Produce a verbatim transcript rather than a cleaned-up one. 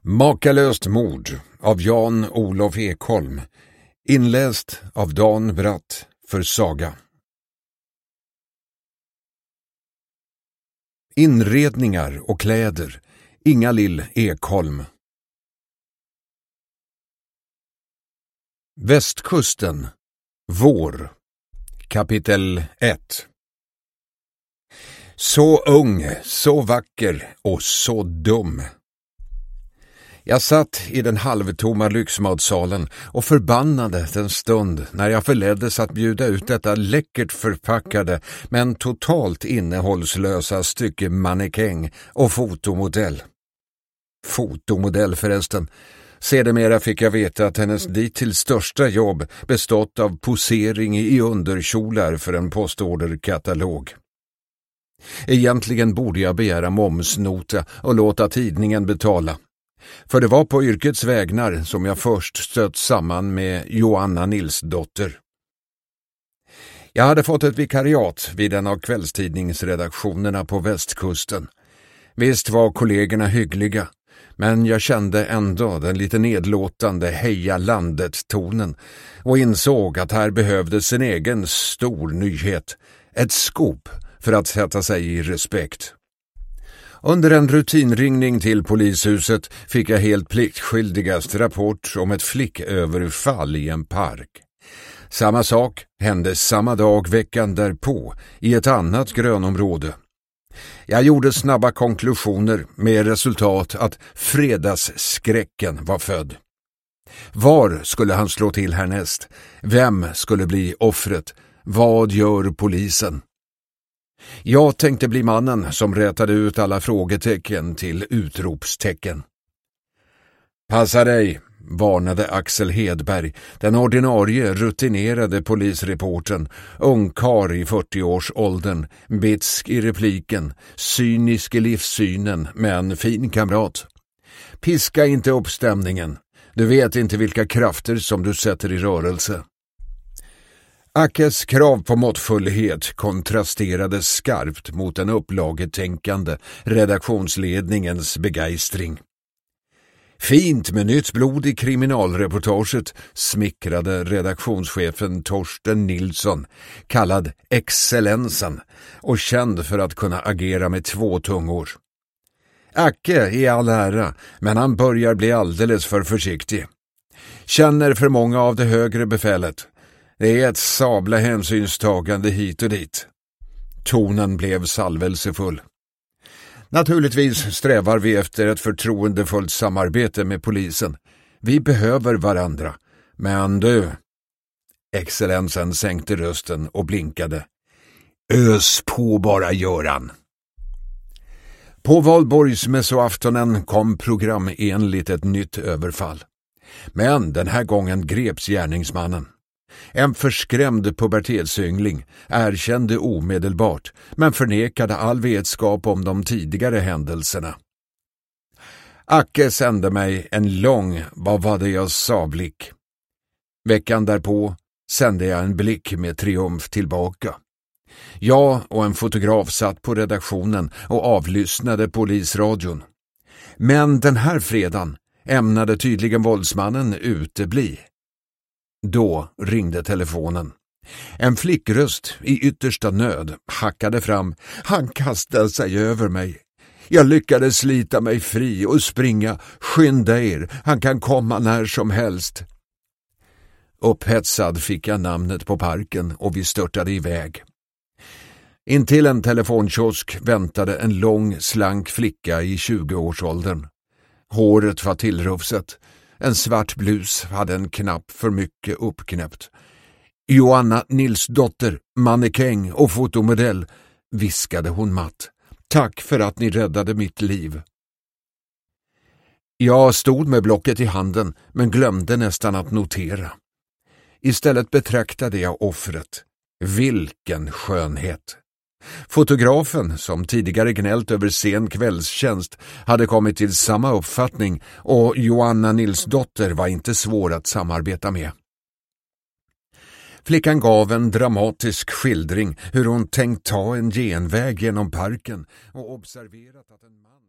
Makalöst mord av Jan-Olof Ekholm. Inläst av Dan Bratt för Saga. Inredningar och kläder. Inga-Lill Ekholm. Västkusten. Vår. Kapitel ett. Så ung, så vacker och så dum. Jag satt i den halvtomma lyxmatsalen och förbannade den stund när jag förleddes att bjuda ut detta läckert förpackade men totalt innehållslösa stycke mannekäng och fotomodell. Fotomodell förresten. Sedermera fick jag veta att hennes dittills största jobb bestått av posering i underkjolar för en postorderkatalog. Egentligen borde jag begära momsnota och låta tidningen betala. För det var på yrkets vägnar som jag först stött samman med Joanna Nilsdotter. Jag hade fått ett vikariat vid en av kvällstidningsredaktionerna på västkusten. Visst var kollegorna hyggliga, men jag kände ändå den lite nedlåtande heja landet-tonen och insåg att här behövdes en egen stor nyhet, ett skop för att sätta sig i respekt. Under en rutinringning till polishuset fick jag helt pliktskyldigast rapport om ett flicköverfall i en park. Samma sak hände samma dag veckan därpå i ett annat grönområde. Jag gjorde snabba konklusioner med resultat att fredagsskräcken var född. Var skulle han slå till härnäst? Vem skulle bli offret? Vad gör polisen? Jag tänkte bli mannen som rätade ut alla frågetecken till utropstecken. Passa dig, varnade Axel Hedberg, den ordinarie rutinerade polisreporten, ungkar i fyrtioårsåldern, bitsk i repliken, cynisk i livssynen, men fin kamrat. Piska inte upp stämningen, du vet inte vilka krafter som du sätter i rörelse. Ackes krav på måttfullhet kontrasterade skarpt mot den upplagetänkande redaktionsledningens begeistring. Fint med nytt blod i kriminalreportaget, smickrade redaktionschefen Torsten Nilsson, kallad Excellensen och känd för att kunna agera med två tungor. Acke är all ära, men han börjar bli alldeles för försiktig. Känner för många av det högre befälet. Det är ett sabla hänsynstagande hit och dit. Tonen blev salvelsefull. Naturligtvis strävar vi efter ett förtroendefullt samarbete med polisen. Vi behöver varandra. Men du... Excellensen sänkte rösten och blinkade. Ös på bara, Göran. På Valborgsmässoaftonen kom programenligt ett nytt överfall. Men den här gången greps gärningsmannen. En förskrämd pubertetsyngling erkände omedelbart men förnekade all vetskap om de tidigare händelserna. Acke sände mig en lång vad var det jag sa blick. Veckan därpå sände jag en blick med triumf tillbaka. Jag och en fotograf satt på redaktionen och avlyssnade polisradion. Men den här fredagen ämnade tydligen våldsmannen utebli. Då ringde telefonen. En flickröst i yttersta nöd hackade fram. Han kastade sig över mig. Jag lyckades slita mig fri och springa. Skynda er, han kan komma när som helst. Upphetsad fick jag namnet på parken och vi störtade iväg. Intill en telefonkiosk väntade en lång, slank flicka i tjugoårsåldern. Håret var tillrufsat. En svart blus hade en knapp för mycket uppknäppt. Joanna Nilsdotter, mannekäng och fotomodell, viskade hon matt. Tack för att ni räddade mitt liv. Jag stod med blocket i handen men glömde nästan att notera. Istället betraktade jag offret. Vilken skönhet! Fotografen, som tidigare gnällt över sen kvällstjänst, hade kommit till samma uppfattning och Joanna Nilsdotter var inte svår att samarbeta med. Flickan gav en dramatisk skildring hur hon tänkt ta en genväg genom parken och observerat att en man